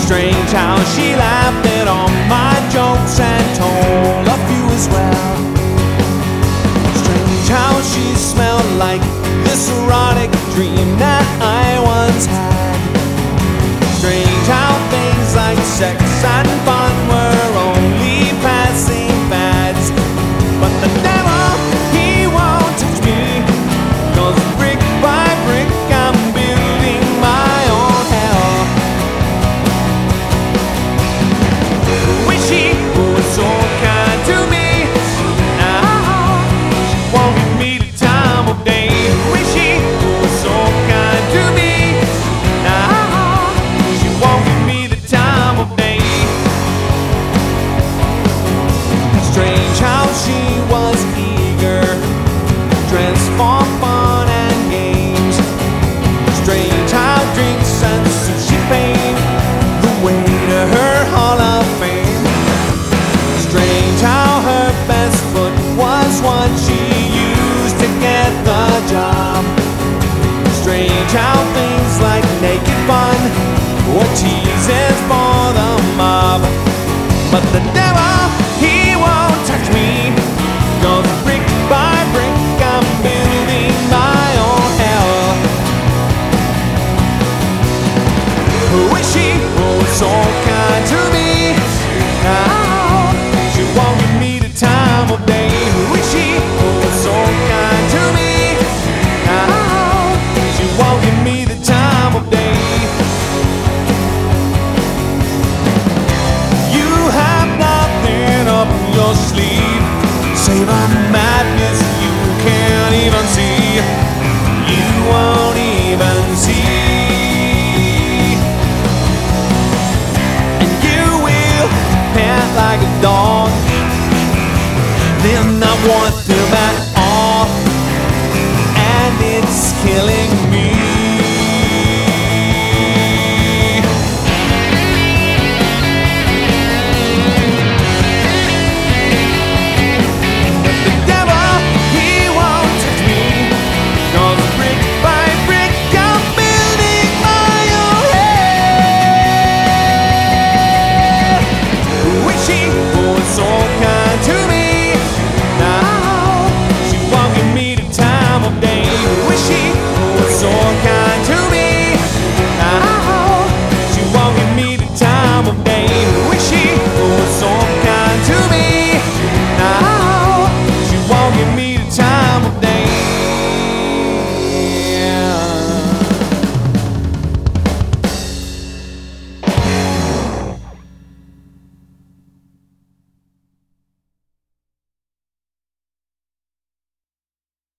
Strange how she laughed at all my jokes and told a few as well. Strange how she smelled like this erotic dream that I once had. Strange how things like sex and fun were only passing fads. But the devil, he won't touch me, 'cause brick by brick I'm building my own hell. Wish she was so kind to me, now she won't give me the time of day. Wish she was so kind to me, now she won't give me the time of day. Strange how she was eager, transform fun and games. Strange how drinks and sushi paved the way to her Hall of Fame. Strange how her best foot was what she used to get the job. Strange how things like naked fun were teases for the mob. But the devil, he won't touch me, 'cause brick by brick I'm building my own hell. Wish she was so kind to me, now she won't give me the time of day. Wish she was so kind to me, now she won't give me the time of day. You have nothing up your sleeve, save a madness you can't even see. You won't even see. And you will pant like a dog, then not one thing